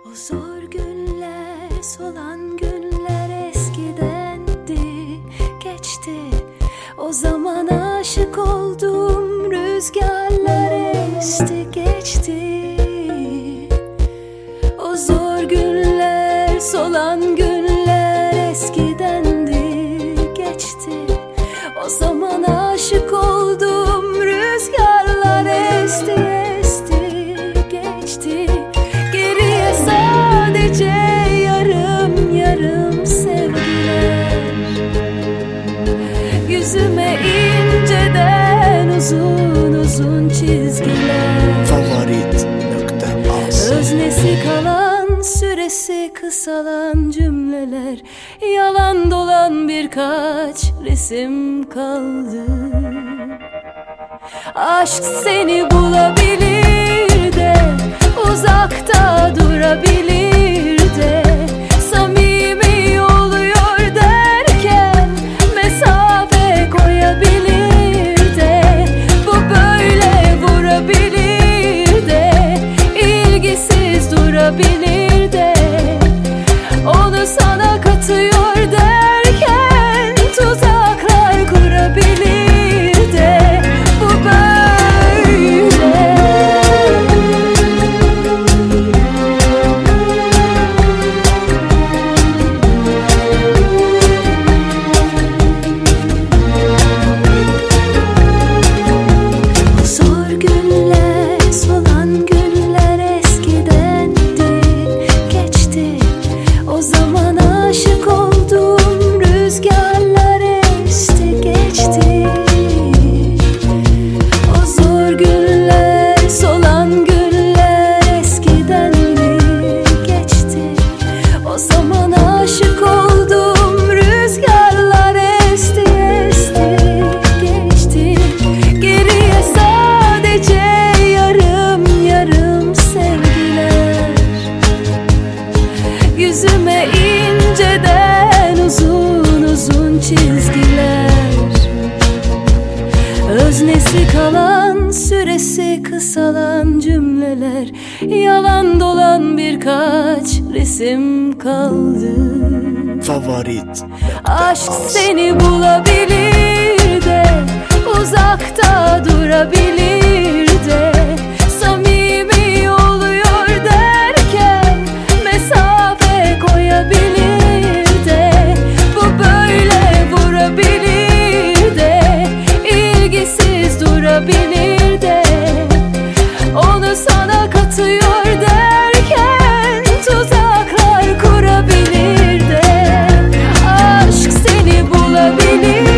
O zor günler, solan günler eskidendi, geçti. O zaman aşık oldum, rüzgarlar esti, geçti. O zor günler, solan günler eskidendi, geçti. O zaman aşık oldum, rüzgarlar esti, esti, geçti. Geriye sadece yarım yarım sevgiler, yüzüme inceden uzun uzun çizgiler. Favorit.az Öznesi kalan, süresi kısalan cümleler, yalan dolan birkaç resim kaldı. Aşk seni bulabilir de, uzakta durabilir de, samimi oluyor derken mesafe koyabilir de, bu böyle vurabilir de, ilgisiz durabilir de, onu sana katıyor derken tuzaklar kurabilir de, bu böyle. Zor günler, solan günler eskidendi, geçti. O zaman aşık oldum, rüzgarlar esti, geçti. O zor günler, solan günler eskidendi, geçti. O zaman aşık oldum, rüzgarlar esti, esti, geçti. Geriye sadece yarım yarım sevgiler, yüzüme inceden uzun uzun çizgiler. Öznesi kalan, süresi kısalan cümleler, yalan dolan birkaç resim kaldı. Favorit.az Aşk seni bulabilir de, uzakta durabilir de, samimi oluyor derken mesafe koyabilir de, bu böyle vurabilir de, ilgisiz durabilir de, onu sana katıyor derken tuzaklar kurabilir de. Aşk seni bulabilir